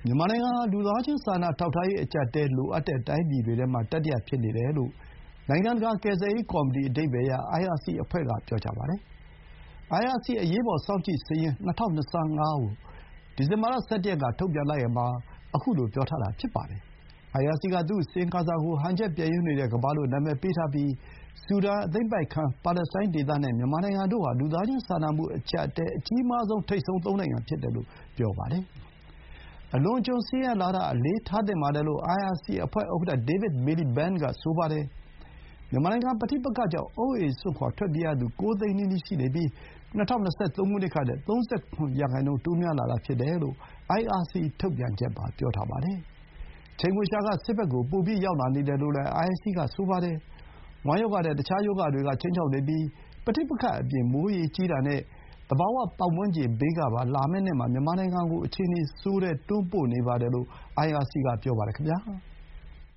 မြန်မာနိုင်ငံဟာ လူသားချင်းစာနာထောက်ထားရေးအကျပ်အတည်းလိုအပ်တဲ့တိုင်းပြည်တွေထဲမှာတတိယဖြစ်နေတယ်လို့ နိုင်ငံတကာကယ်ဆယ်ရေးကော်မတီအဓိပ္ပါယ်ရ IRC အဖွဲ့က ပြောပါတယ်။ IRC အရေးပေါ်စောင့်ကြည့်စာရင်း 2025 ကို ဒီဇင်ဘာလ ၁၁ ရက်ကထုတ်ပြန်လိုက်ရာမှာ ခုလို ပြောထားတာဖြစ်ပါတယ်။ IRC က သူ့အစီရင်ခံစာကို ဟန်ချက်ပျက်ယွင်းနေတဲ့ကမ္ဘာလို့ နာမည်ပေးထားပြီး ဆူဒန်၊ အသိမ်းပိုက်ခံပါလက်စတိုင်းဒေသနဲ့ မြန်မာနိုင်ငံတို့ဟာ လူသားချင်းစာနာမှုအကျပ်အတည်းအကြီးမားဆုံး ထိပ်ဆုံး ၃ နိုင်ငံဖြစ်တယ်လို့ ပြောပါတယ်။ အလွန်အကျွံဆင်းရဲလာတာ အလေးထားသင့်ပါတယ်လို့ IRC အဖွဲ့ဥက္ကဋ္ဌ David Miliband က ဆိုပါတယ်။ မြန်မာနိုင်ငံ ပဋိပက္ခကြောင့် အိုးအိမ်စွန့်ခွါထွက်ပြေးရသူ ၉ သိန်းနီးနီးရှိနေပြီး ၂၀၂၃ ခုနှစ်ကထက် ၃၇ ရာနှုန်း တိုးများလာတာဖြစ်တယ်လို့ IRC ထုတ်ပြန်ချက်မှာ ပြောထားပါတယ်။ ချိန်ခွင်လျှာက စစ်ဘက်ကို ပိုရောက်လာနေတယ်လို့လည်း IRC က ဆိုပါတယ်။ ဝမ်းရောဂါနဲ့ တခြားရောဂါတွေက ခြိမ်းခြောက်နေပြီး ပဋိပက္ခအပြင် မိုးရေကြီးတာနဲ့ သဘာဝပတ်ဝန်းကျင်ဘေးကပါ လာမယ့်နှစ်မှာ မြန်မာနိုင်ငံကို အခြေအနေဆိုးထဲတွန်းပို့နေပါတယ်လို့ IRC က ပြောပါတယ်ခင်ဗျာ။